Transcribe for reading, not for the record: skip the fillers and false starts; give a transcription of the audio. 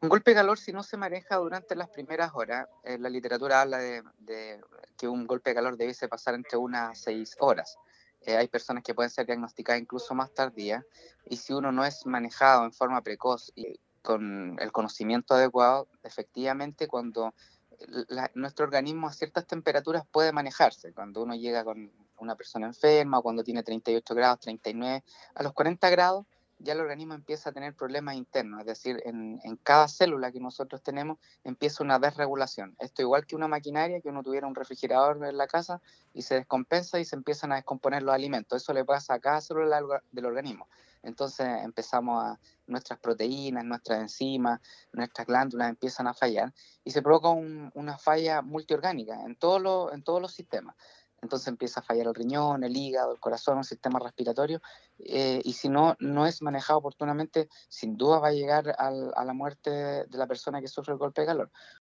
Un golpe de calor, si no se maneja durante las primeras horas, la literatura habla de que un golpe de calor debiese pasar entre 1 a 6 horas. Hay personas que pueden ser diagnosticadas incluso más tardías, y si uno no es manejado en forma precoz y con el conocimiento adecuado, efectivamente cuando nuestro organismo a ciertas temperaturas puede manejarse. Cuando uno llega con una persona enferma o cuando tiene 38 grados, 39, a los 40 grados ya el organismo empieza a tener problemas internos, es decir, en cada célula que nosotros tenemos empieza una desregulación. Esto igual que una maquinaria, que uno tuviera un refrigerador en la casa y se descompensa y se empiezan a descomponer los alimentos. Eso le pasa a cada célula del organismo. Entonces nuestras proteínas, nuestras enzimas, nuestras glándulas empiezan a fallar y se provoca una falla multiorgánica en todos los sistemas. Entonces empieza a fallar el riñón, el hígado, el corazón, el sistema respiratorio, y si no es manejado oportunamente, sin duda va a llegar a la muerte de la persona que sufre el golpe de calor.